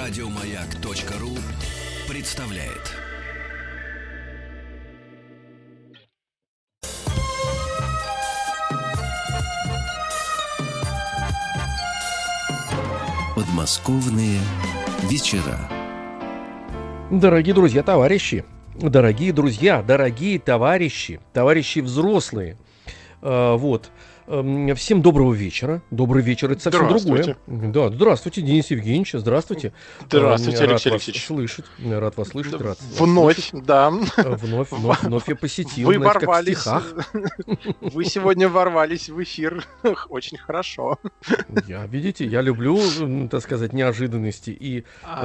Радиомаяк.ру представляет. Подмосковные вечера. Дорогие друзья, товарищи, товарищи взрослые, всем доброго вечера. Добрый вечер, это совсем другое. Да, здравствуйте, Денис Евгеньевич, здравствуйте. Здравствуйте, Алексей Алексеевич. Рад вас слышать, Вновь, да. Вновь я посетил. Вы ворвались. Вы сегодня ворвались в эфир. Очень хорошо. Видите, я люблю, так сказать, неожиданности и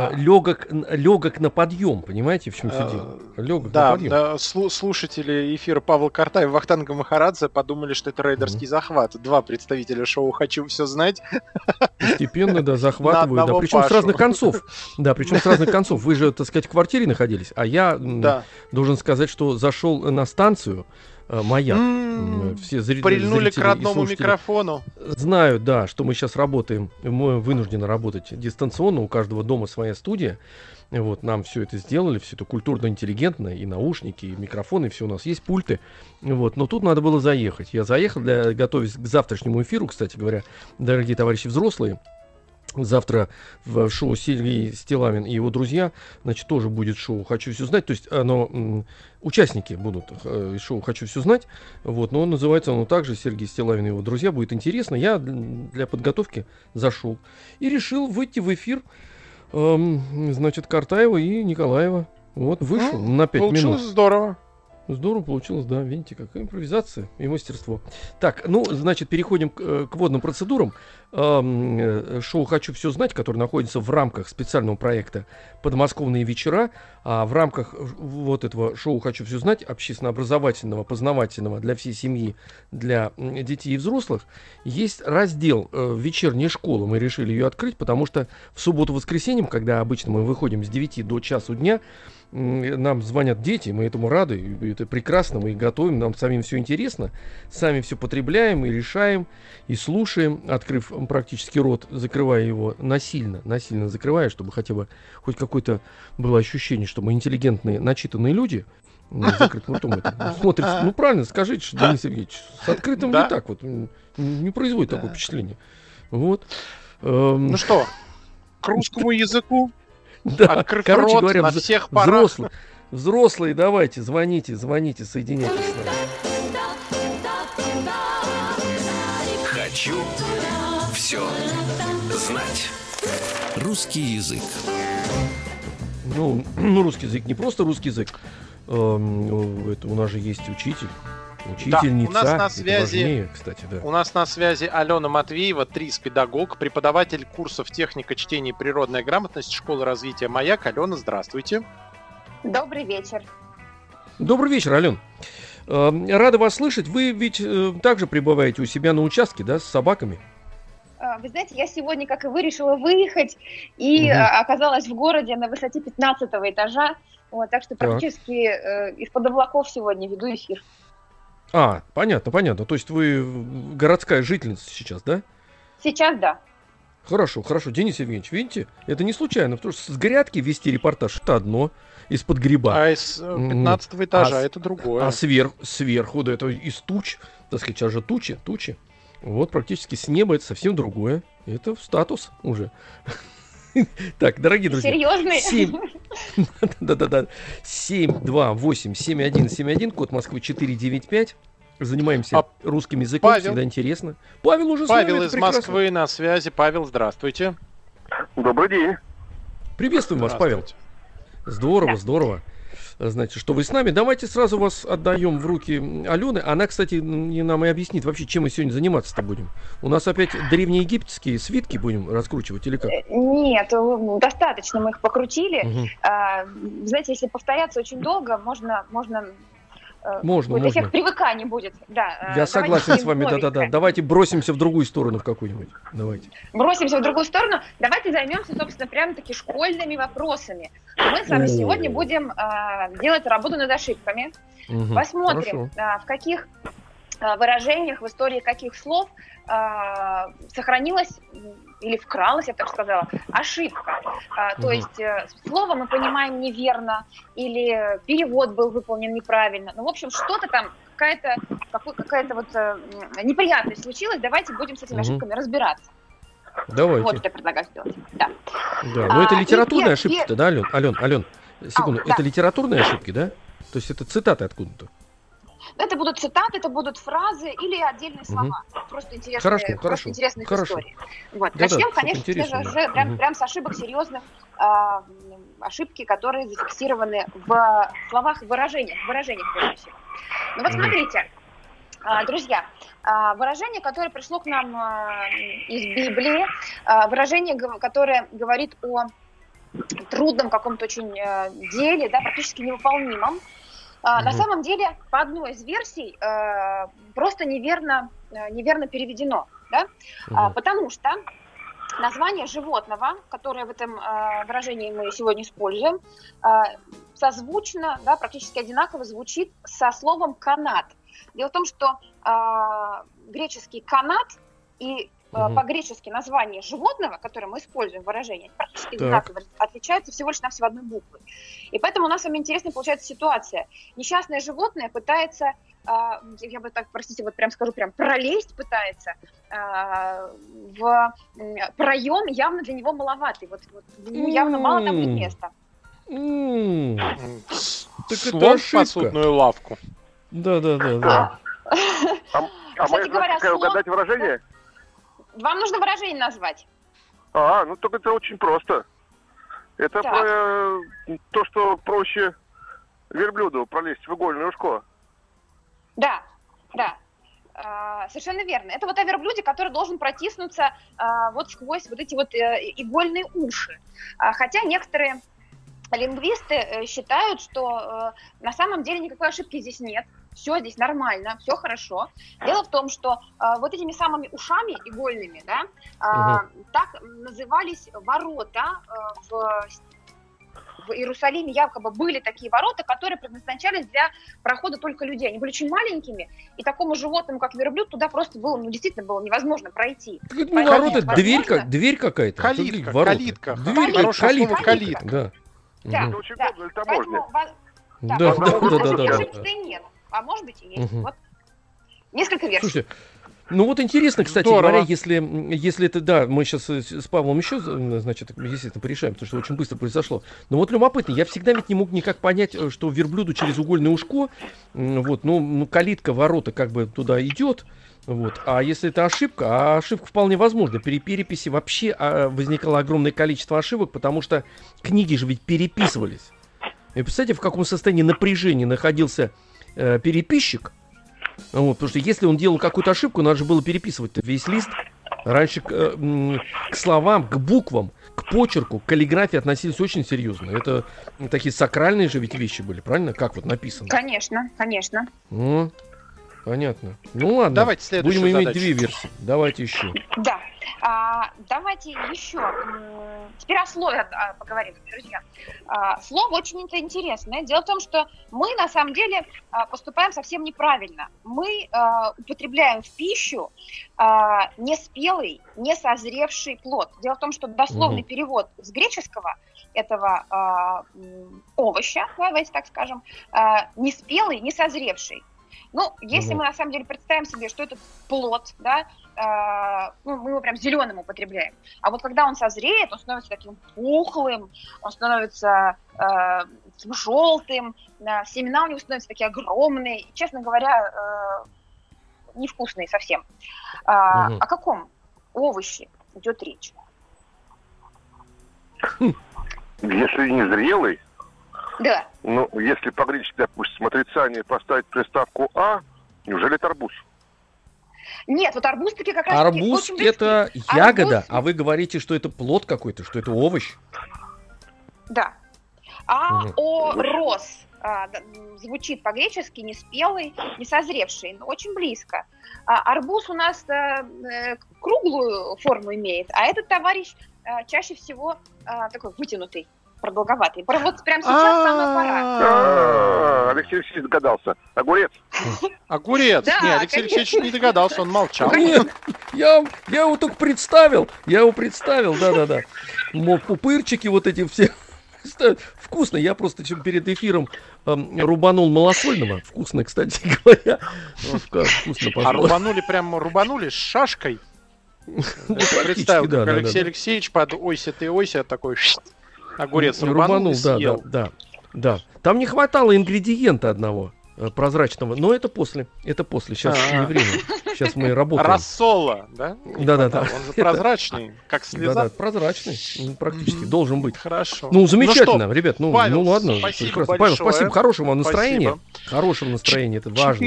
легок на подъем, понимаете, в чем все дело? Легок на подъем. Да, слушатели эфира Павла Картаева и Вахтанга Махарадзе подумали, что это рейдерский захват. Два представителя шоу «Хочу все знать». Постепенно, да, захватывают. Да, причем с разных концов. Да, причем с разных концов. Вы же, так сказать, в квартире находились, а я должен сказать, что зашел на станцию «Маяк». Все прильнули к родному микрофону. Знают, да, что мы сейчас работаем. Мы вынуждены работать дистанционно. У каждого дома своя студия. Вот, нам все это сделали, все это культурно-интеллигентно, и наушники, и микрофоны, все у нас есть, пульты. Вот, но тут надо было заехать. Я заехал, готовясь к завтрашнему эфиру, кстати говоря, дорогие товарищи взрослые. Завтра в шоу Сергей Стилавин и его друзья, значит, тоже будет шоу «Хочу все знать». То есть участники будут шоу «Хочу все знать». Вот, но называется оно также «Сергей Стилавин и его друзья». Будет интересно. Я для подготовки зашел и решил выйти в эфир. Значит, Картаева и Николаева. Вот, вышел на 5 минут. Получилось здорово. Здорово получилось, да. Видите, какая импровизация и мастерство. Так, значит, переходим к водным процедурам. Шоу «Хочу все знать», которое находится в рамках специального проекта «Подмосковные вечера». А в рамках вот этого шоу «Хочу все знать», общественно-образовательного, познавательного для всей семьи, для детей и взрослых, есть раздел «Вечерняя школа». Мы решили ее открыть, потому что в субботу-воскресенье, когда обычно мы выходим с 9 до часу дня, нам звонят дети, мы этому рады, это прекрасно, мы их готовим, нам самим все интересно, сами все потребляем и решаем, и слушаем, открыв практически рот, закрывая его насильно закрывая, чтобы хотя бы хоть какое-то было ощущение, что мы интеллигентные, начитанные люди, с закрытым ртом это смотрится, правильно, скажите, что, Денис Евгеньевич, с открытым не так вот, не производит такое впечатление. Вот. Ну что, к русскому языку? Да, короче говоря, на всех взрослые, давайте, звоните, соединяйтесь с нами. Хочу все знать. Русский язык. Русский язык не просто русский язык. Это у нас же есть учительница. Да, у нас на связи, важнее, кстати, да. У нас на связи Алена Матвеева, ТРИС-педагог, преподаватель курсов техника чтения и природная грамотность школы развития «Маяк». Алена, здравствуйте. Добрый вечер. Добрый вечер, Ален. Рада вас слышать. Вы ведь также пребываете у себя на участке, да, с собаками? Вы знаете, я сегодня, как и вы, решила выехать и оказалась в городе на высоте 15-го этажа. Вот, так что практически из-под облаков сегодня веду эфир. Понятно. То есть вы городская жительница сейчас, да? Сейчас, да. Хорошо. Денис Евгеньевич, видите, это не случайно, потому что с грядки вести репортаж — это одно, из-под гриба. А из 15-го этажа это другое. А сверху, да, это из туч, так сказать, сейчас же тучи. Вот практически с неба это совсем другое. Это статус уже. Так, дорогие друзья. Серьезный? 728-7171, код Москвы 495. Занимаемся русским языком, всегда интересно. Павел уже с нами, Павел из Москвы на связи. Павел, здравствуйте. Добрый день. Приветствуем вас, Павел. Здорово. Значит, что вы с нами. Давайте сразу вас отдаем в руки Алены. Она, кстати, нам и объяснит вообще, чем мы сегодня заниматься-то будем. У нас опять древнеегипетские свитки будем раскручивать или как? Нет, достаточно мы их покрутили. Знаете, если повторяться очень долго, можно эффект привыкания будет. Да, я согласен с вами, да. Давайте бросимся в другую сторону в какую-нибудь. Давайте. Бросимся в другую сторону. Давайте займемся, собственно, прямо-таки школьными вопросами. Мы с вами сегодня будем делать работу над ошибками. Посмотрим, в каких выражениях, в истории каких слов сохранилась или вкралась, я так сказала, ошибка. То есть слово мы понимаем неверно, или перевод был выполнен неправильно. Ну, в общем, что-то там, какая-то вот неприятность случилась. Давайте будем с этими ошибками разбираться. Давайте. Вот что я предлагаю сделать. Да. Но это литературные ошибки-то, да, Ален? Секунду, да. Это литературные ошибки, да? То есть это цитаты откуда-то? Это будут цитаты, это будут фразы или отдельные слова. Просто интересные, интересные истории. Вот. Начнем, конечно же, прям с ошибок серьезных. Ошибки, которые зафиксированы в словах, в выражениях прежде всего. Ну вот смотрите, друзья, выражение, которое пришло к нам из Библии, выражение, которое говорит о трудном каком-то очень деле, да, практически невыполнимом. На самом деле, по одной из версий, просто неверно переведено, да? Потому что название животного, которое в этом выражении мы сегодня используем, созвучно, да, практически одинаково звучит со словом «канат». Дело в том, что греческий «канат» и по-гречески название животного, которое мы используем в выражении, практически одинаково отличаются всего лишь навсего одной буквы. И поэтому у нас с вами интересная получается ситуация. Несчастное животное пытается, я бы так, простите, вот прям скажу, пролезть пытается в проем, явно для него маловатый. Вот ему явно мало там будет места. Слон в посудную лавку. Да. А мы как угадать выражение? Вам нужно выражение назвать. Ну только это очень просто. Это про то, что проще верблюду пролезть в игольное ушко. Да. Совершенно верно. Это вот о верблюде, который должен протиснуться вот сквозь вот эти вот игольные уши. Хотя некоторые лингвисты считают, что на самом деле никакой ошибки здесь нет. Все здесь нормально, все хорошо. Дело в том, что вот этими самыми ушами игольными, да, так назывались ворота в Иерусалиме. Якобы были такие ворота, которые предназначались для прохода только людей. Они были очень маленькими, и такому животному, как верблюд, туда просто было, действительно было невозможно пройти. Ворота, дверь какая-то. Калитка. Калитка. Да. Это очень удобно, это можно. Да. Ошибки-то и нет. А может быть и есть. Вот. Несколько версий. Слушайте, ну вот интересно, кстати говоря, если это, да, мы сейчас с Павлом еще, значит, естественно, порешаем, потому что очень быстро произошло. Но вот любопытно, я всегда ведь не мог никак понять, что верблюду через угольное ушко, вот, ну калитка, ворота как бы туда идет, вот, а если это ошибка, а ошибка вполне возможна. При переписи вообще возникало огромное количество ошибок, потому что книги же ведь переписывались. И представляете, в каком состоянии напряжения находился переписчик, вот, потому что если он делал какую-то ошибку, надо же было переписывать весь лист. Раньше к словам, к буквам, к почерку, к каллиграфии относились очень серьезно. Это такие сакральные же ведь вещи были, правильно? Как вот написано. Конечно. Понятно. Ну ладно, давайте следующую будем иметь задачу. две версии. Давайте еще. Да. Давайте еще. Теперь о слове поговорим, друзья. Слово очень интересное. Дело в том, что мы на самом деле поступаем совсем неправильно. Мы употребляем в пищу неспелый, несозревший плод. Дело в том, что дословный перевод с греческого этого овоща, давайте так скажем, неспелый, несозревший. Ну, если мы на самом деле представим себе, что этот плод, да, мы его прям зеленым употребляем. А вот когда он созреет, он становится таким пухлым, он становится желтым, семена у него становятся такие огромные, и, честно говоря, невкусные совсем. О каком овоще идет речь? Если не зрелый, Да. ну, если по-гречески, допустим, отрицание поставить приставку «а», неужели это арбуз? Нет, вот арбуз таки как раз Арбуз очень близки. это ягода, а вы говорите, что это плод какой-то, что это овощ. Да. Рос звучит по-гречески неспелый, несозревший, но очень близко. Арбуз у нас круглую форму имеет, а этот товарищ чаще всего такой вытянутый. продолговатый. Вот прямо сейчас самая пора. Алексей Алексеевич догадался. Огурец. Огурец. Да, нет, Алексей Алексеевич не догадался, он молчал. Нет, я его только представил. Да-да-да. Мол, пупырчики вот эти все. Вкусно. Я просто перед эфиром рубанул малосольного. Вкусно, кстати говоря. Вкусно пошло. А рубанули с шашкой? Представил, как Алексей Алексеевич под ойся ты ойся такой огурец рубанул и съел. Да. Там не хватало ингредиента одного прозрачного, но это после. Сейчас не время. Сейчас мы работаем. Рассола, да? Да. Он же прозрачный, как слеза. Да, прозрачный, практически, должен быть. Хорошо. Ну, замечательно, ребят, Павел, ладно. Спасибо большое. Павел, спасибо, хорошего вам настроения. Спасибо. Хорошего настроения, это важно.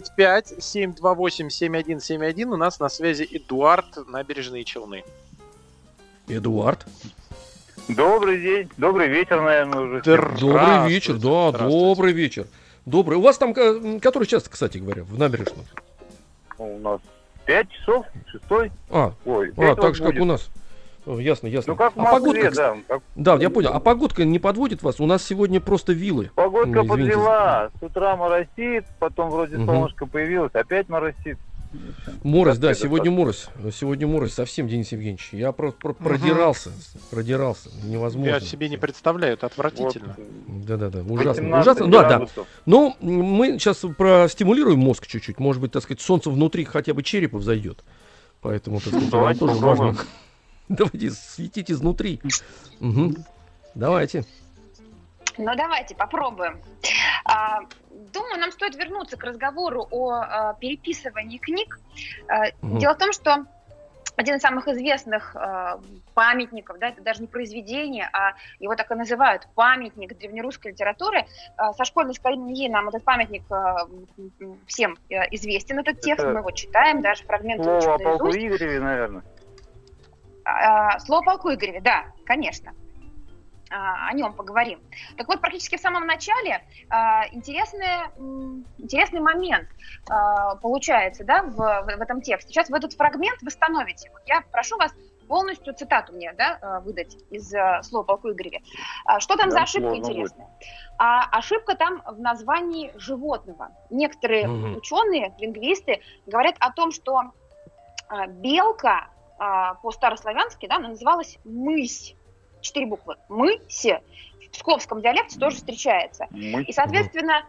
495-728-7171. У нас на связи Эдуард, Набережные Челны. Эдуард. Добрый день, добрый вечер, наверное, уже. Добрый вечер, да, добрый вечер. Добрый. У вас там который час, кстати говоря, в Набережном? У нас 5 часов, 6. Так же, как у нас. Ясно. Ну, как в Москве, да. Да, я понял. А погодка не подводит вас? У нас сегодня просто виллы. Погодка подвела. С утра моросит, потом вроде солнышко появилось, опять моросит. Морось, да, сегодня морось, совсем, Денис Евгеньевич. Я просто продирался, невозможно. Я себе не представляю, это отвратительно. Да, ужасно. Да. Но мы сейчас простимулируем мозг чуть-чуть, может быть, так сказать, солнце внутри хотя бы черепа взойдет. Поэтому, так сказать, нам тоже важно. Давайте, светить изнутри. Давайте. Ну, давайте попробуем. Думаю, нам стоит вернуться к разговору о переписывании книг. Дело в том, что один из самых известных памятников, да, это даже не произведение, а его так и называют, памятник древнерусской литературы. Со школьной скамьи нам этот памятник всем известен, этот текст, мы его читаем, даже фрагменты учим наизусть. Слово о полку Игореве, наверное. Слово о полку Игореве, да, конечно. О нем поговорим. Так вот, практически в самом начале интересный момент получается, да, в этом тексте. Сейчас в этот фрагмент восстановите. Вот я прошу вас полностью цитату мне, да, выдать из слова полку Игореве. Что там за ошибка интересная? Ошибка там в названии животного. Некоторые ученые, лингвисты говорят о том, что белка по-старославянски, да, она называлась мысь. 4 буквы. Мысь. В псковском диалекте тоже встречается. И, соответственно,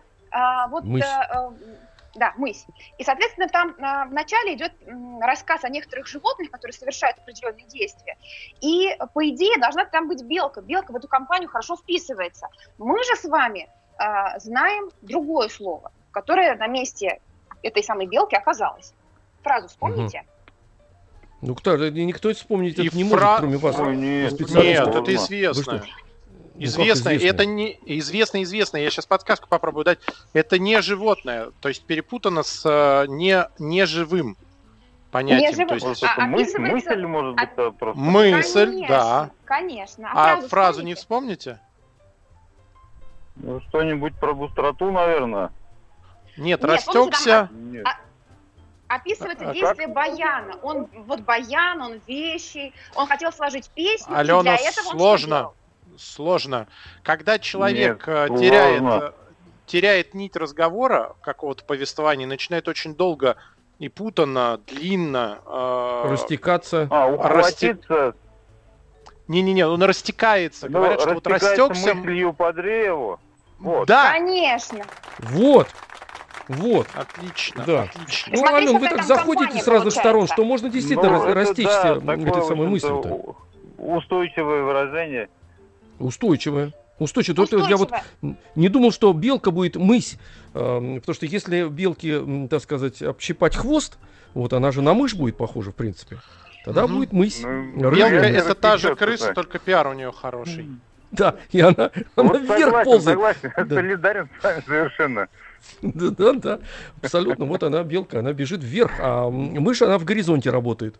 мысь. И, соответственно, там в начале идет рассказ о некоторых животных, которые совершают определенные действия. И, по идее, должна там быть белка. Белка в эту компанию хорошо вписывается. Мы же с вами знаем другое слово, которое на месте этой самой белки оказалось. Фразу вспомните? Ну, никто вспомнить это не может, кроме вас. Нет, это известно. Известно, это не известно. Я сейчас подсказку попробую дать. Это не животное, то есть перепутано с неживым понятием. То есть, мысль может быть просто. Мысль, конечно, да. Конечно. А фразу не вспомните? Ну, что-нибудь про быстроту, наверное. Нет, растекся. Описывается действие баяна. Он баян, он вещий, он хотел сложить песню, Алена, и для этого он сложно. Когда человек теряет нить разговора, какого-то повествования, начинает очень долго и путанно, длинно растекаться. Ухватиться. Не, он растекается. Говорят, что вот растекся мыслью по древу. Вот. Да. Конечно. Вот. Отлично. Да. Отлично. Ну, Ален, вы так заходите с разных сторон, что можно действительно растечься этой самой мыслью-то. Устойчивое выражение. Устойчивое. Я вот не думал, что белка будет мысь. Потому что если белке, так сказать, общипать хвост, вот она же на мышь будет похожа, в принципе. Тогда будет мысь. Белка — это та же крыса, только пиар у нее хороший. Да, и она вверх ползает. Согласен, солидарен с вами совершенно. Да, абсолютно. Вот она, белка, она бежит вверх, а мышь, она в горизонте работает.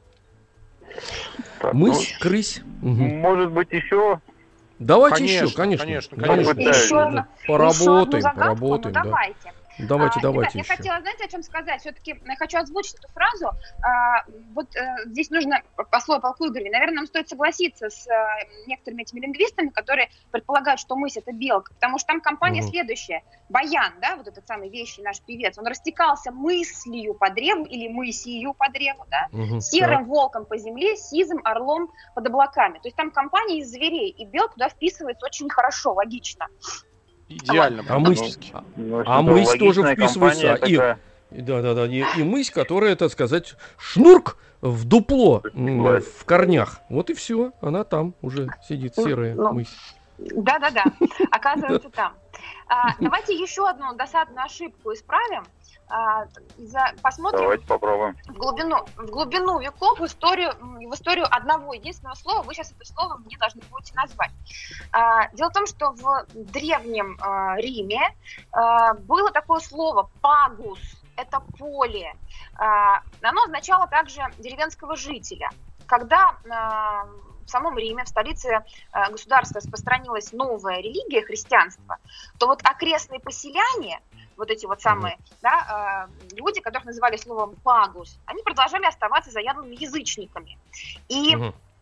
Мысь, крысь. Может быть, еще? Давайте еще, конечно. Еще Поработаем. давайте. Давайте ребят, еще. Я хотела, знаете, о чем сказать? Все-таки я хочу озвучить эту фразу. Здесь нужно по слову полку Игореве. Наверное, нам стоит согласиться с некоторыми этими лингвистами, которые предполагают, что мысь — это белка. Потому что там компания следующая. Баян, да, вот этот самый вещий наш певец, он растекался мыслью по древу или мысью по древу, да, серым волком по земле, сизым орлом под облаками. То есть там компания из зверей, и белка туда вписывается очень хорошо, логично. Идеально. А мысь тоже вписывается. И мысь, которая, так сказать, шнурк в дупло в корнях. Вот и все. Она там уже сидит, серая мысь. Да, оказывается там. Давайте еще одну досадную ошибку исправим. Посмотрим. Давайте попробуем. В глубину веков, в историю одного единственного слова. Вы сейчас это слово мне должны будете назвать. Дело в том, что в древнем Риме было такое слово «пагус». Это поле. Оно означало также деревенского жителя. Когда в самом Риме, в столице государства, распространилась новая религия, христианство, то вот окрестные поселяне, вот эти вот самые люди, которых называли словом «пагус», они продолжали оставаться заядлыми язычниками. И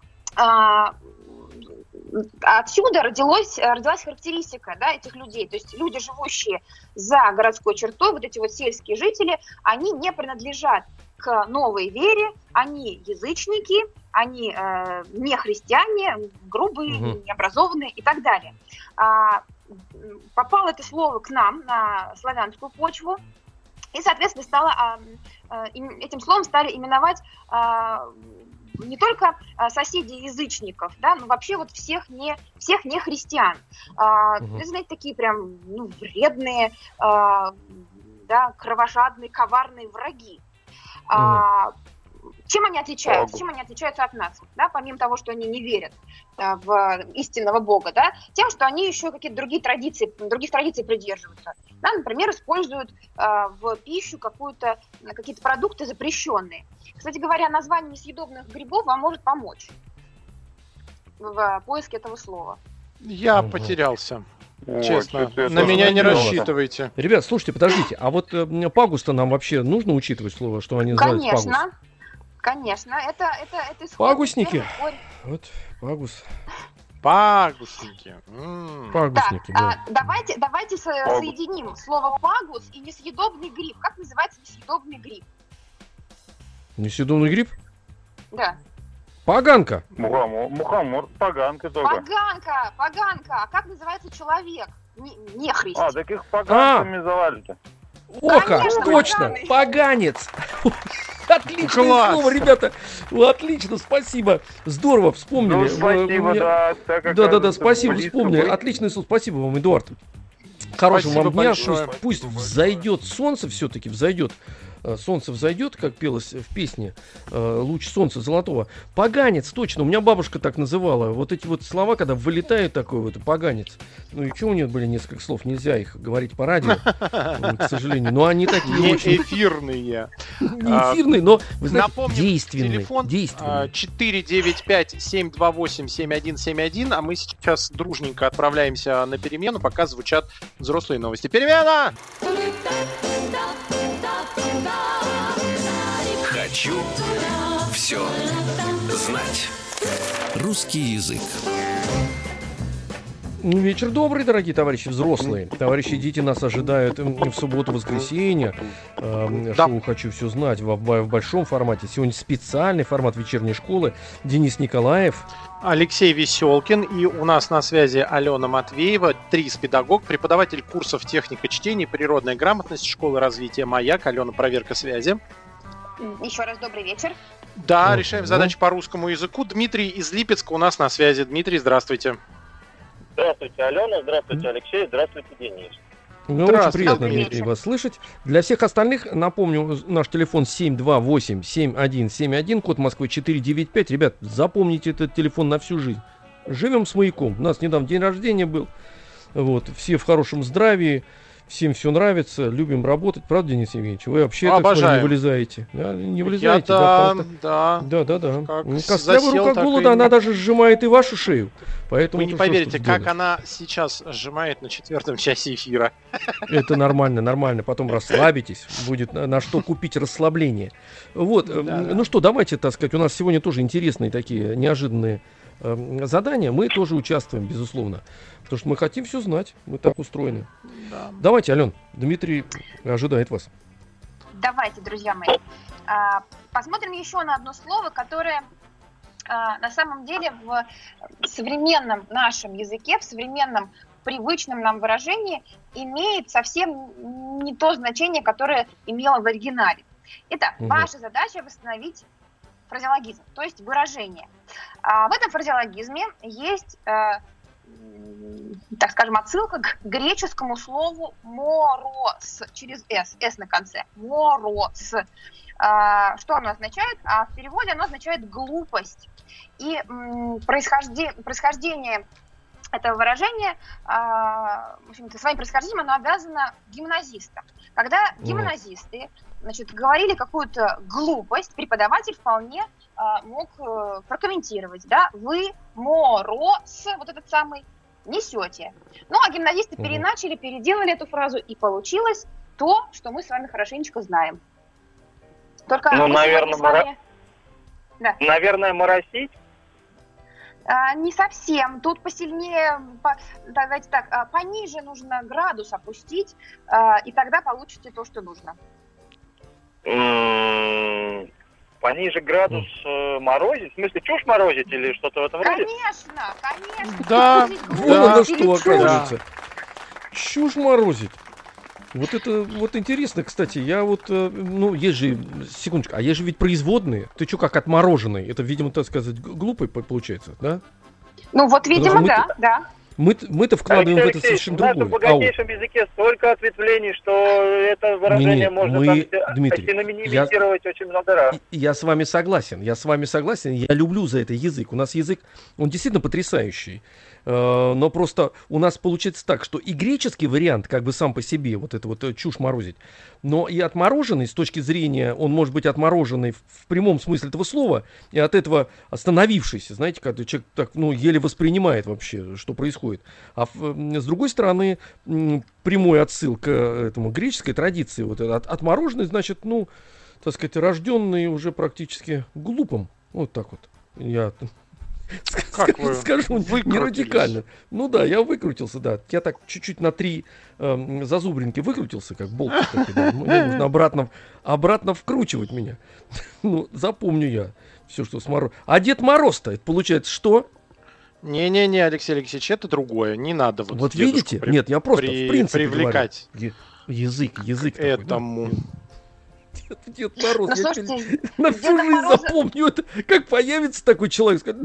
отсюда родилась характеристика, да, этих людей. То есть люди, живущие за городской чертой, вот эти вот сельские жители, они не принадлежат к новой вере, они язычники, они не христиане, грубые, необразованные и так далее. Попало это слово к нам на славянскую почву, и, соответственно, этим словом стали именовать не только соседей язычников, да, но вообще вот всех не христиан. Знаете, такие прям вредные, кровожадные, коварные враги. Чем они отличаются? Чем они отличаются от нас? Да, помимо того, что они не верят в истинного Бога, да, тем, что они еще какие-то других традиций придерживаются. Да, например, используют в пищу какие-то продукты запрещенные. Кстати говоря, название несъедобных грибов вам может помочь в поиске этого слова. Я потерялся. Честно, на меня не рассчитывайте. Ребят, слушайте, подождите, а вот пагус-то нам вообще нужно учитывать слово, что они называют пагус? Конечно, это исход. Пагусники. Вот, пагус. Пагусники. Пагусники, да. Давайте соединим слово пагус и несъедобный гриб. Как называется несъедобный гриб? Несъедобный гриб? Да. Поганка. Мухомор, поганка только. Поганка. А как называется человек? Не христиан. Так их поганцами звали-то. Конечно, точно, поганец. Отличное слово, ребята. Отлично, спасибо. Здорово, вспомнили. Спасибо, да, спасибо, вспомнили. Отличное слово. Спасибо вам, Эдуард. Хорошего вам дня. Пусть взойдет солнце, все-таки взойдет. Солнце взойдет, как пелось в песне «Луч солнца золотого». Поганец, точно, у меня бабушка так называла. Вот эти вот слова, когда вылетает такой вот поганец. Ну и что, у нее были несколько слов, нельзя их говорить по радио, к сожалению. Но они такие не очень... эфирные. Не эфирные, но, вы знаете, напомним, действенные. Телефон 495-728-7171, а мы сейчас дружненько отправляемся на перемену, пока звучат взрослые новости. Перемена! Хочу все знать. Русский язык. Вечер добрый, дорогие товарищи взрослые. Товарищи дети нас ожидают в субботу-воскресенье. Шоу «Хочу все знать» в большом формате. Сегодня специальный формат вечерней школы. Денис Николаев. Алексей Веселкин. И у нас на связи Алена Матвеева, ТРИС-педагог, преподаватель курсов техника чтения и природная грамотность школы развития «Маяк». Алена, проверка связи. Еще раз добрый вечер. Да, решаем задачи по русскому языку. Дмитрий из Липецка у нас на связи. Дмитрий, здравствуйте. Здравствуйте, Алена. Здравствуйте, Алексей. Здравствуйте, Денис. Очень приятно, Дмитрий, вас слышать. Для всех остальных, напомню, наш телефон 728-7171, код Москвы 495. Ребят, запомните этот телефон на всю жизнь. Живем с Маяком. У нас недавно день рождения был. Вот, все в хорошем здравии. всем все нравится, любим работать, правда, Денис Евгеньевич? Вы вообще не вылезаете. Да? Не вылезаете. Да. Костлявая рука голода, она даже сжимает и вашу шею. Поэтому вы не поверите, как она сейчас сжимает на 4-м часе эфира. Это нормально. Потом расслабитесь, будет на что купить расслабление. Вот, ну что, давайте, так сказать, у нас сегодня тоже интересные такие неожиданные задания. Мы тоже участвуем, безусловно. Потому что мы хотим все знать. Мы так устроены. Да. Давайте, Ален, Дмитрий ожидает вас. Давайте, друзья мои. Посмотрим еще на одно слово, которое на самом деле в современном нашем языке, в современном привычном нам выражении имеет совсем не то значение, которое имело в оригинале. Итак, ваша задача восстановить фразеологизм, то есть выражение. В этом фразеологизме есть, так скажем, отсылка к греческому слову «морос» через «с» на конце. «Морос». Что оно означает? А в переводе оно означает «глупость». И происхождение этого выражения, в общем-то, своим происхождением оно обязано гимназистам. Когда гимназисты, значит, говорили какую-то глупость, преподаватель вполне мог прокомментировать, да, вы мороз, вот этот самый, несете. Ну, а гимназисты переделали эту фразу, и получилось то, что мы с вами хорошенечко знаем. Только наверное, моросить? Не совсем. Тут посильнее, давайте так, пониже нужно градус опустить, и тогда получите то, что нужно. Пониже градус морозить? В смысле, чушь морозить или что-то в этом роде? Конечно. Да, вот что оказывается. Чушь морозить. Вот это вот интересно, кстати, я вот, ну, есть же, секундочку, а есть же ведь производные. Ты что, как отмороженный? Это, видимо, так сказать, глупый получается, да? Ну, вот, видимо, да. Мы-то вкладываем в это совершенно другое. В богатейшем языке столько ответвлений, что это выражение можно синонимизировать очень много раз. Я с вами согласен, я люблю за это язык. У нас язык, он действительно потрясающий. Но просто у нас получается так, что и греческий вариант как бы сам по себе, вот это вот чушь морозить, но и отмороженный с точки зрения, он может быть отмороженный в прямом смысле этого слова, и от этого остановившийся, знаете, когда человек так, ну, еле воспринимает вообще, что происходит. А с другой стороны, прямой отсыл к этому греческой традиции, вот этот отмороженный, значит, ну, так сказать, рожденный уже практически глупым, вот так вот, я... Скажу, не радикально. Ну да, я выкрутился, да. Я так чуть-чуть на 3 зазубринки выкрутился, как болт. Да. Мне нужно обратно вкручивать меня. Ну, запомню я все, что с Мороз. А Дед Мороз-то, это получается что? Не-не-не, Алексей Алексеевич, это другое. Не надо вот видите? Нет, я просто в принципе привлекать говорю. Язык этому. Такой, да? Дед Мороз, я на всю жизнь запомню это, как появится такой человек, скажет,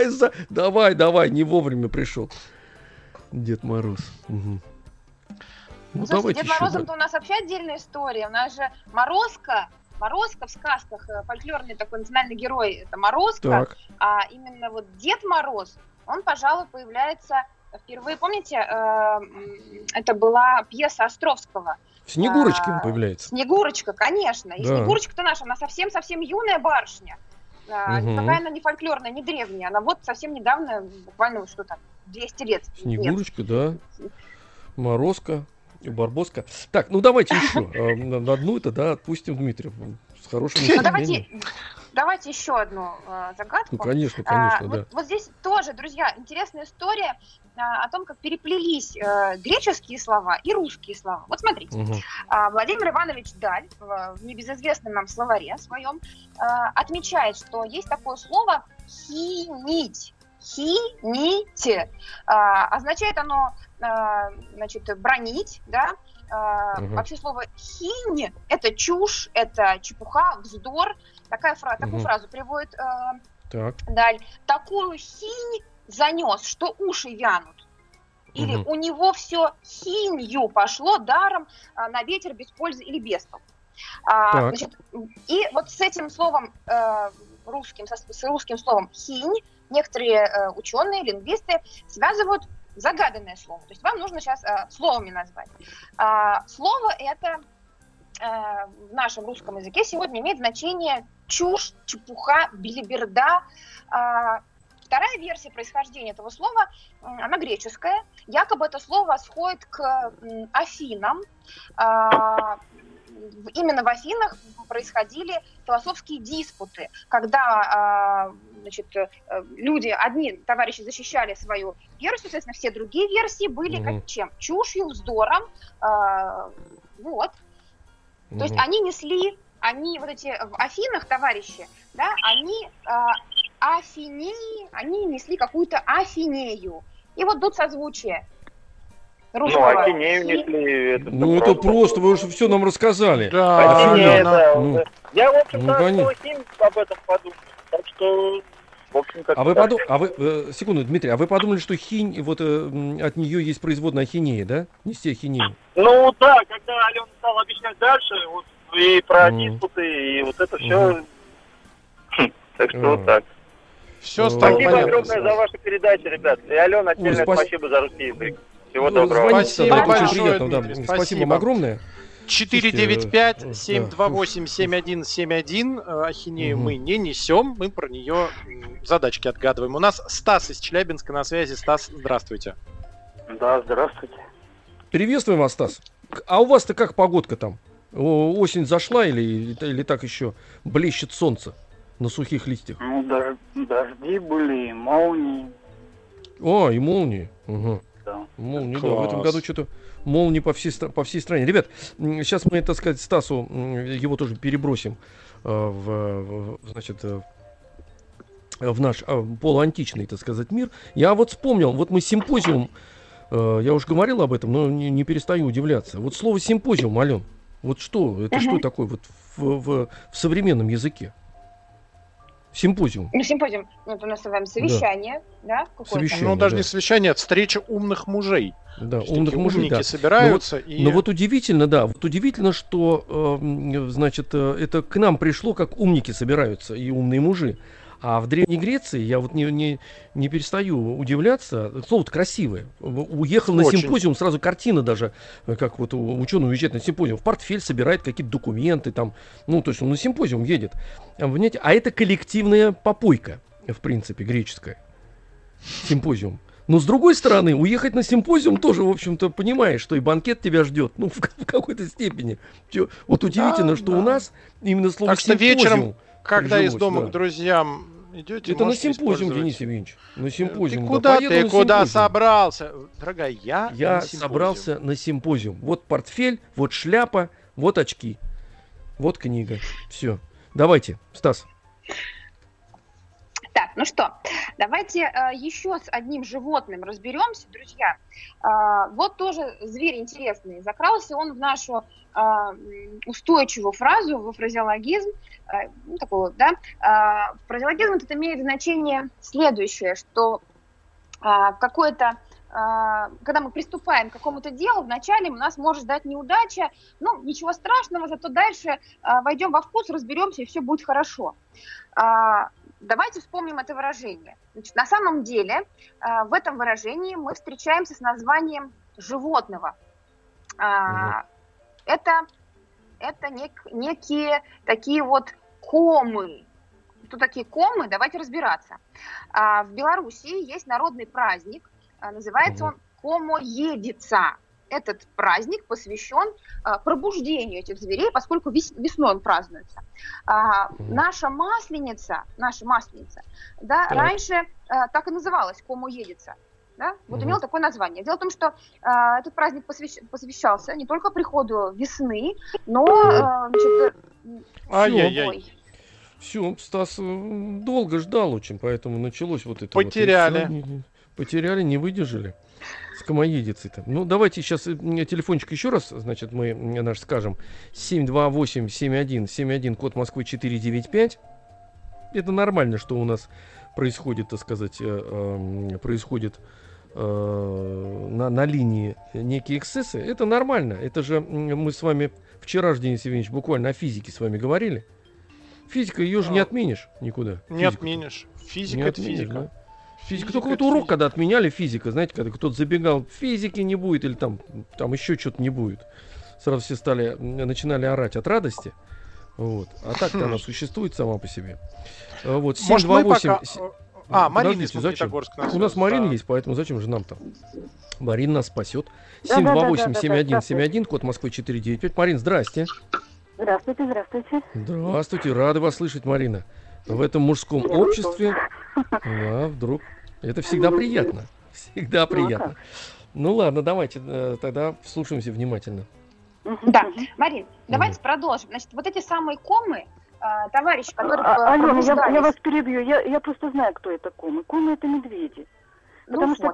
давай, не вовремя пришел. Дед Мороз. Ну, слушайте, Дед Морозом-то у нас вообще отдельная история. У нас же Морозко в сказках, фольклорный такой национальный герой, это Морозко, так. А именно вот Дед Мороз, он, пожалуй, появляется впервые, помните, это была пьеса Островского. Снегурочка появляется. Снегурочка, конечно. И да. Снегурочка-то наша, она совсем-совсем юная барышня. Никакая она не фольклорная, не древняя. Она вот совсем недавно, буквально вот что там, 200 лет. Снегурочка, да. Морозко, Барбоска. Так, ну давайте еще. На одну это, да, отпустим Дмитрия. С хорошим настроением. Давайте еще одну загадку. Ну, конечно, да. Вот здесь тоже, друзья, интересная история о том, как переплелись греческие слова и русские слова. Вот смотрите, Владимир Иванович Даль в небезызвестном нам словаре своем отмечает, что есть такое слово «хинить». Хинить. Означает оно, значит, бронить, да? Вообще слово «хинь» — это чушь, это чепуха, вздор. Такую фразу приводит Даль. Такую хинь занес, что уши вянут. Или у него все хинью пошло даром на ветер, без пользы или без толку. Значит, и вот с этим словом с русским словом хинь некоторые ученые, лингвисты связывают загаданное слово. То есть вам нужно сейчас словами назвать. Слово это в нашем русском языке сегодня имеет значение чушь, чепуха, белиберда. Вторая версия происхождения этого слова, она греческая. Якобы это слово восходит к Афинам. Именно в Афинах происходили философские диспуты, когда люди, одни товарищи защищали свою версию, соответственно, все другие версии были как чем? Чушью, вздором. Вот. То есть они несли, вот эти в Афинах товарищи, да, они они несли какую-то афинею. И вот тут созвучие. Русского. Ну, Ахинею несли. Это просто, вы уже все нам рассказали. Да, Ахинея, да. Я, в общем-то, об этом подумал. Так что, в общем, как-то... Секунду, Дмитрий, а вы подумали, что хинь, вот от нее есть производная ахинея, да? Нести ахинею. Ну да, когда Алена стала объяснять дальше, вот и про диспуты, и вот это все. Так что вот так. Все стало спасибо понятно. Огромное за вашу передачу, ребят. И Алена, отдельное спасибо за русский язык. Всего доброго. Спасибо большое, Дмитрий. Спасибо вам огромное. 495-728-7171. Ахинею мы не несем, мы про нее задачки отгадываем. У нас Стас из Челябинска на связи. Стас, здравствуйте. Да, здравствуйте. Приветствуем вас, Стас. А у вас-то как погодка там? Осень зашла или так еще блещет солнце на сухих листьях? Ну, дожди были, молнии. И молнии. Угу. Да. Молнии, да. В этом году что-то молнии по всей стране. Ребят, сейчас мы, так сказать, Стасу его тоже перебросим в наш полуантичный, так сказать, мир. Я вот вспомнил, вот мы симпозиум, я уже говорил об этом, но не перестаю удивляться. Вот слово симпозиум, Ален, вот что, это что такое вот в современном языке? Симпозиум. Ну, симпозиум, это у нас с вами совещание, да? Совещание, даже не совещание, а встреча умных мужей. Да, умных мужей, умники собираются. Но вот удивительно, что, это к нам пришло, как умники собираются и умные мужи. А в Древней Греции, я вот не перестаю удивляться, слово-то красивое. Уехал на симпозиум, сразу картина даже, как вот ученый уезжает на симпозиум, в портфель собирает какие-то документы, там, то есть он на симпозиум едет. Понимаете? А это коллективная попойка, в принципе, греческая. Симпозиум. Но с другой стороны, уехать на симпозиум тоже, в общем-то, понимаешь, что и банкет тебя ждет, в какой-то степени. Вот удивительно, что у нас именно слово так что симпозиум... вечером, когда из дома к друзьям идете, это на симпозиум, Денис Евгеньевич. На симпозиум. Ты куда собрался? Дорогая, я собрался на симпозиум. Вот портфель, вот шляпа, вот очки. Вот книга. Все. Давайте, Стас. Так, ну что, давайте еще с одним животным разберемся, друзья. Вот тоже зверь интересный. Закрался он в нашу устойчивую фразу, в фразеологизм. Фразеологизм это имеет значение следующее, что когда мы приступаем к какому-то делу, вначале у нас может ждать неудача, ничего страшного, зато дальше войдем во вкус, разберемся, и все будет хорошо. Давайте вспомним это выражение. Значит, на самом деле в этом выражении мы встречаемся с названием животного. Это некие такие вот комы. Что такие комы? Давайте разбираться. В Белоруссии есть народный праздник, называется он Комоедица. Этот праздник посвящен пробуждению этих зверей, поскольку весной он празднуется. Наша масленица, да, раньше так и называлась Комоедица. Да? Вот имел такое название. Дело в том, что этот праздник посвящался не только приходу весны, но Все, Стас долго ждал очень, поэтому началось вот это. Потеряли, не выдержали. С комоедицей-то. Давайте сейчас телефончик еще раз, значит, мы наш скажем. 728-7171, код Москвы 495. Это нормально, что у нас происходит, так сказать, на линии некие эксцессы. Это нормально. Это же мы с вами вчера же, Денис Евгеньевич, буквально о физике с вами говорили. Физика, ее же не отменишь никуда. Не отменишь. Физика — это физика. Да? Физика. Только вот урок, когда отменяли физика, знаете, когда кто-то забегал, физики не будет, или там еще что-то не будет. Сразу все начинали орать от радости. Вот. А так-то она существует сама по себе. Вот, 728... Марина из Магнитогорска. У нас Марина есть, поэтому зачем же нам там? Марина нас спасет. 728-7171, код Москвы 495. Марин, здрасте. Здравствуйте. Здравствуйте, рады вас слышать, Марина. В этом мужском обществе, да, вдруг. Это всегда приятно. Всегда приятно. Ну ладно, давайте тогда слушаемся внимательно. Да, Марин, давайте продолжим. Значит, вот эти самые комы, товарищи, которые... Алена, я вас перебью. Я просто знаю, кто это комы. Комы — это медведи. Потому что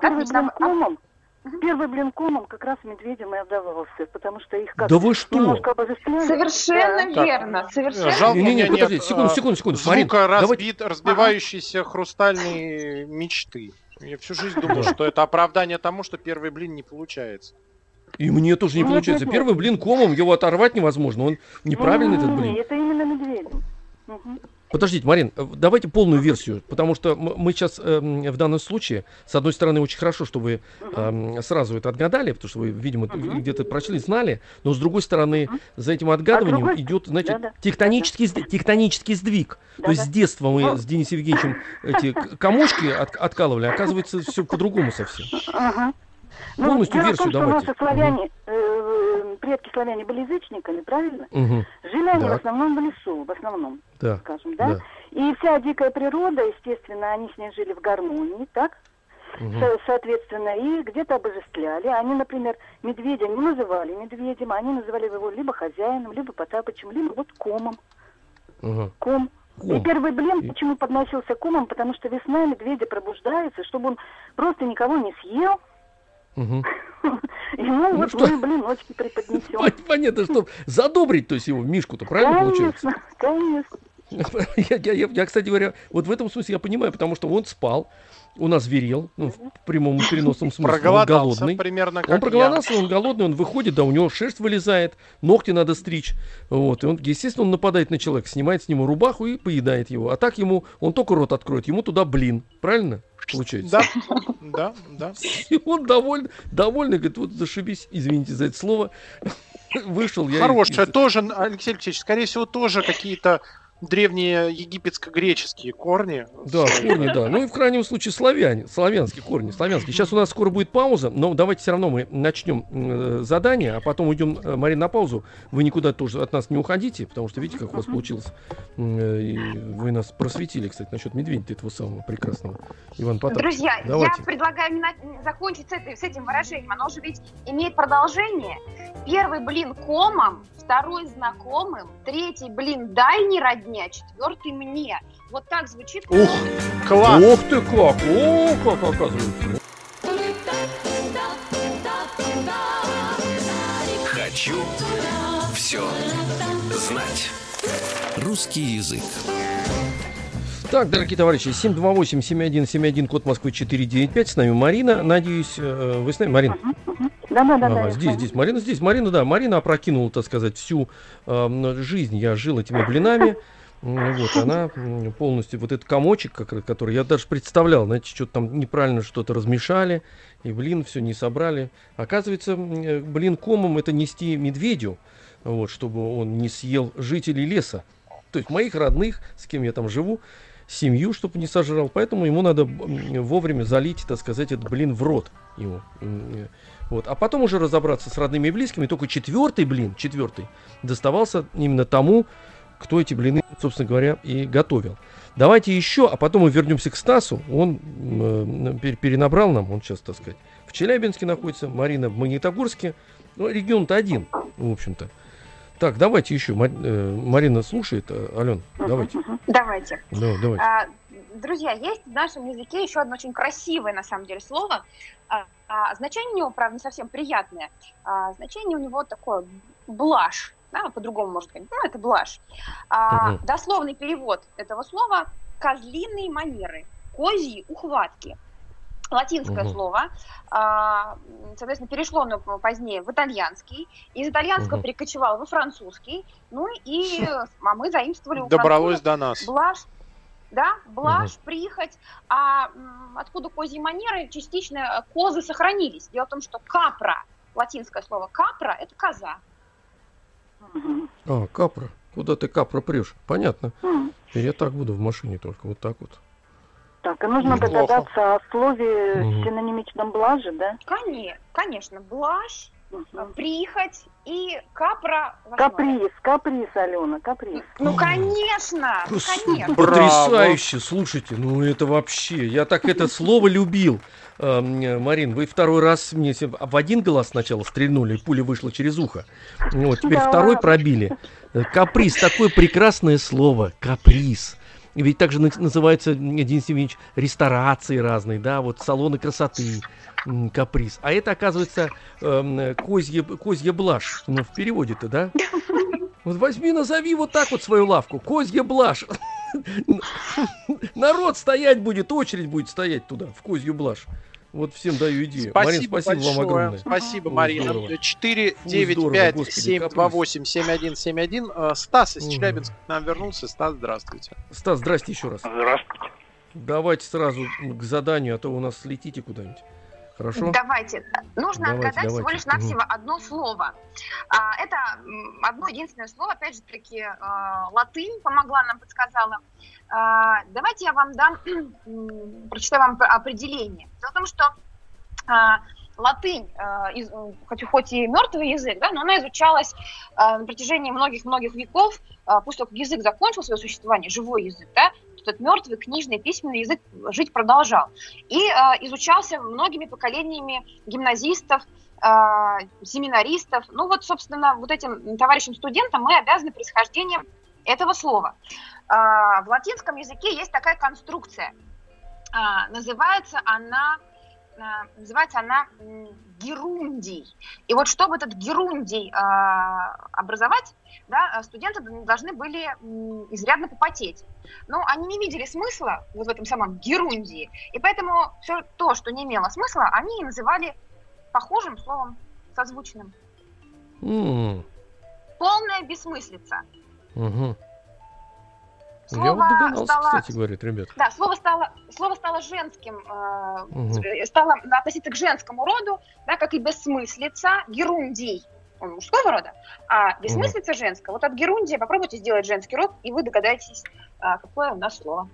первый блин комом как раз медведям и отдавался, потому что их как-то немножко обожествляли. Совершенно верно. Жалко, не, подождите, секунду. Звука разбивающейся хрустальные мечты. Я всю жизнь думал, что это оправдание тому, что первый блин не получается. И мне тоже не получается. Первый блин комом, его оторвать невозможно. Он неправильный, этот блин. Это именно медведем. Подождите, Марин, давайте полную версию, потому что мы сейчас в данном случае, с одной стороны, очень хорошо, что вы сразу это отгадали, потому что вы, видимо, где-то прочли, знали, но с другой стороны, за этим отгадыванием идет, знаете, тектонический сдвиг. То есть с детства мы с Денисом Евгеньевичем эти комочки откалывали, оказывается, все по-другому совсем. Полностью версию давайте. Наши славяне, предки славяне были язычниками, правильно? Жили они в основном в лесу, скажем, да? И вся дикая природа, естественно, они с ней жили в гармонии, так? Соответственно, и где-то обожествляли. Они, например, медведя не называли медведем, они называли его либо хозяином, либо Потапычем, либо вот комом. Ком. И первый блин почему подносился комом? Потому что весна медведя пробуждается, чтобы он просто никого не съел. Ему вот мы блиночки преподнесем. Понятно, что задобрить, то есть его, Мишку-то, правильно получается? Конечно. Я, кстати говоря, вот в этом смысле я понимаю, потому что он спал, он озверел, в прямом и переносном смысле, он голодный. Он проголодался, он голодный, он выходит, да, у него шерсть вылезает, ногти надо стричь, вот, и он, естественно, он нападает на человека, снимает с него рубаху и поедает его, а так ему, он только рот откроет, ему туда блин, правильно? Получается. Да. И он довольный, говорит, вот зашибись, извините за это слово, вышел. Хорошее, тоже, Алексей Алексеевич, скорее всего, тоже какие-то древние египетско-греческие корни. Да, корни, да. Ну и в крайнем случае славянские корни, славянские. Сейчас у нас скоро будет пауза, но давайте все равно мы начнем задание, а потом уйдем, Марина, на паузу. Вы никуда тоже от нас не уходите, потому что видите, как у вас получилось. Вы нас просветили, кстати, насчет медведя этого самого прекрасного. Иван Потапович. Друзья, давайте. Я предлагаю закончить с этим выражением. Оно уже ведь имеет продолжение. Первый блин комом, второй знакомым, третий блин дальний родне, а четвертый мне. Вот так звучит. Ух, класс! Ух ты как! О, как оказывается. Хочу все знать. Русский язык. Так, дорогие товарищи, 728-7171, код Москвы 495. С нами Марина. Надеюсь, вы с нами, Марина? Да. Здесь. Марина, да. Марина опрокинула, так сказать, всю жизнь. Я жил этими блинами. Вот, она полностью, вот этот комочек, который я даже представлял, знаете, что-то там неправильно что-то размешали, и блин, все не собрали. Оказывается, блин комом это нести медведю, вот, чтобы он не съел жителей леса. То есть моих родных, с кем я там живу, семью, чтобы не сожрал. Поэтому ему надо вовремя залить, так сказать, этот блин в рот ему. Вот. А потом уже разобраться с родными и близкими. Только четвертый, доставался именно тому, кто эти блины, собственно говоря, и готовил. Давайте еще, а потом мы вернемся к Стасу. Он перенабрал нам, он сейчас, так сказать, в Челябинске находится, Марина в Магнитогорске. Ну, регион-то один, в общем-то. Так, давайте еще. Марина слушает. Ален, давайте. Давайте. Давайте. Друзья, есть в нашем языке еще одно очень красивое, на самом деле, слово. Значение у него, правда, не совсем приятное. Значение у него такое блажь. Да, по-другому можно сказать. Ну, это блажь. Дословный перевод этого слова – козлиные манеры, козьи ухватки. Латинское слово, соответственно, перешло оно позднее в итальянский, из итальянского перекочевало во французский, ну и мы заимствовали у добралось до нас. Блажь. да, блажь, прихоть, а откуда козьи манеры, частично козы сохранились. Дело в том, что капра, латинское слово капра, это коза. А, капра. Куда ты капра прешь? Понятно. Я так буду в машине только, вот так вот. Так, и нужно догадаться о слове синонимичном блаже, да? Конечно, блажь, прихоть и капра. Каприз, Алена, каприз. Ну, конечно, конечно. Потрясающе, слушайте, ну это вообще, я так это слово любил. Марин, вы второй раз мне в один глаз сначала стрельнули, и пуля вышла через ухо. Вот, теперь второй пробили. Каприз, такое прекрасное слово, каприз. Ведь также называются, Денис Евгеньевич, ресторации разные, да, вот салоны красоты, каприз. А это, оказывается, козья блажь, ну, в переводе-то, да? Вот возьми, назови вот так вот свою лавку, козья блажь. Народ стоять будет, очередь будет стоять туда, в козью блажь. Вот всем даю идею. Спасибо, Марин, спасибо вам огромное. Спасибо, Марина. 495-728-7171. Стас из Челябинска к нам вернулся. Стас, здравствуйте. Стас, здрасте еще раз. Здравствуйте. Давайте сразу к заданию, а то у нас слетите куда-нибудь. Хорошо? Давайте. Нужно отгадать всего лишь навсего одно слово. Это одно единственное слово, опять же таки, латынь помогла нам, подсказала. Давайте я вам дам, прочитаю вам определение. Дело в том, что латынь, хоть и мертвый язык, да, но она изучалась на протяжении многих-многих веков, после того, как язык закончил свое существование, живой язык, да, этот мертвый книжный письменный язык жить продолжал. И изучался многими поколениями гимназистов, семинаристов. Ну вот, собственно, вот этим товарищам-студентам мы обязаны происхождением этого слова. В латинском языке есть такая конструкция. Называется она герундий. И вот чтобы этот герундий образовать, да, студенты должны были изрядно попотеть. Но они не видели смысла вот в этом самом герундии, и поэтому все то, что не имело смысла, они называли похожим словом, созвучным. Полная бессмыслица. Слово я вот догадался, кстати, говорит, ребят. Да, слово стало женским, стало относиться к женскому роду, да, как и бессмыслица, герундий, он мужского рода, а бессмыслица женская. Вот от герундия попробуйте сделать женский род, и вы догадаетесь, какое у нас слово.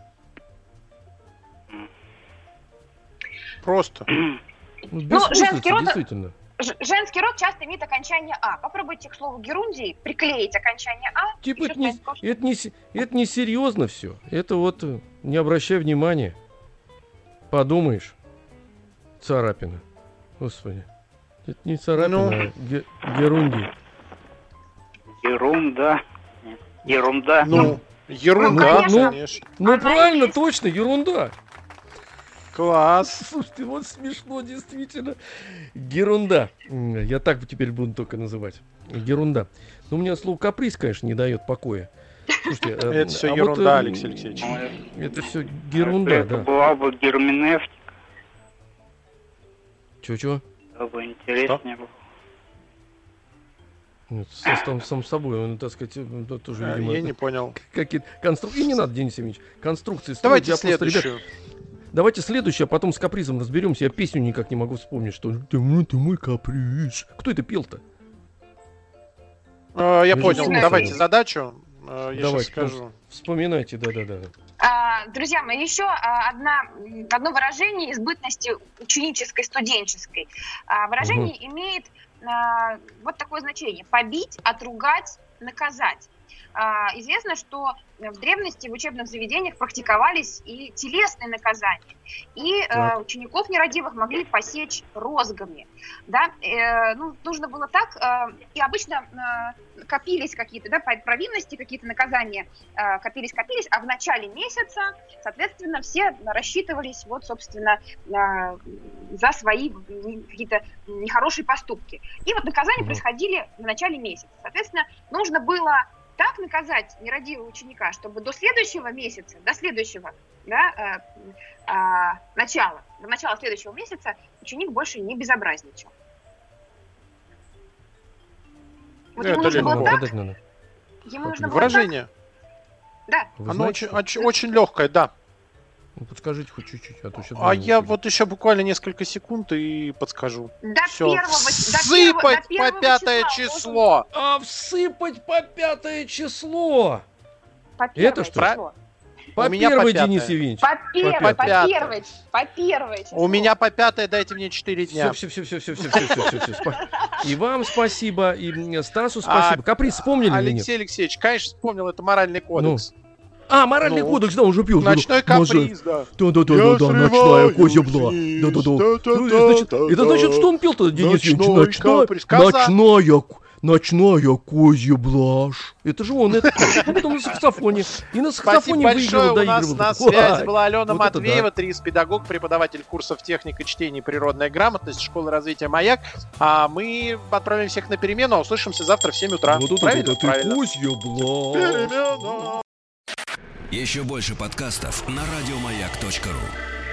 Просто. Ну, женский род, действительно. Женский род часто имеет окончание «а». Попробуйте к слову герундий приклеить окончание «а». Типа это не серьезно все. Это вот не обращай внимания. Подумаешь. Царапина. Господи. Это не царапина, а герундий. Ерунда. Ерунда. Ерунда, конечно. Ну правильно, точно, ерунда. Класс. Слушайте, вот смешно, действительно. Герунда. Я так теперь буду только называть. Герунда. Но у меня слово каприз, конечно, не дает покоя. Слушайте, это все ерунда, Алексей Алексеевич. Это все герунда, это была бы герменевтика. Чего? Это бы интереснее было. Нет, сам собой, он, так сказать, тоже, видимо... Я не понял. Какие-то конструкции... И не надо, Денис Евгеньевич, конструкции... Давайте следующую. Давайте следующее, а потом с капризом разберемся. Я песню никак не могу вспомнить, что ты мой каприз. Кто это пел-то? Я понял. Давайте задачу. Я сейчас скажу. Вспоминайте, да. Друзья мои, еще одно выражение из бытности ученической, студенческой. Выражение имеет вот такое значение: побить, отругать, наказать. Известно, что в древности в учебных заведениях практиковались и телесные наказания, и учеников нерадивых могли посечь розгами. Да? Нужно было так, и обычно копились какие-то, да, провинности, какие-то наказания копились, а в начале месяца, соответственно, все рассчитывались, вот, собственно, за свои какие-то нехорошие поступки. И вот наказания происходили в начале месяца. Соответственно, нужно было так наказать нерадивого ученика, чтобы до следующего месяца, до следующего, да, начала, до начала следующего месяца ученик больше не безобразничал. Вот ему нужно было так, ему нужно было так. Выражение. Да. Оно очень легкое, да. Ну, подскажите хоть чуть-чуть, а то сейчас... я вот еще буквально несколько секунд и подскажу. Всыпать по 5 число! Всыпать по 5 число! По первое число. По первой, Денис Евгеньевич. По первой. У меня по 5, дайте мне 4 дня. Все. И вам спасибо, и Стасу спасибо. Каприз вспомнили или нет? Алексей Алексеевич, конечно, вспомнил, это моральный кодекс. Моральный кодекс, да, он же пил. Ночной каприз, да. Да, ночная козья была. Это значит, что он пил-то, Денис Евгеньевич? Ночная козья блажь. Это же он, это потом на саксофоне. И на саксофоне выигрывал, доигрывал. У нас на связи была Алена Матвеева, педагог, преподаватель курсов техника чтения и природная грамотность Школы развития «Маяк». А мы отправим всех на перемену, а услышимся завтра в 7 утра. Правильно? Козья блажь. Еще больше подкастов на радиомаяк.ру.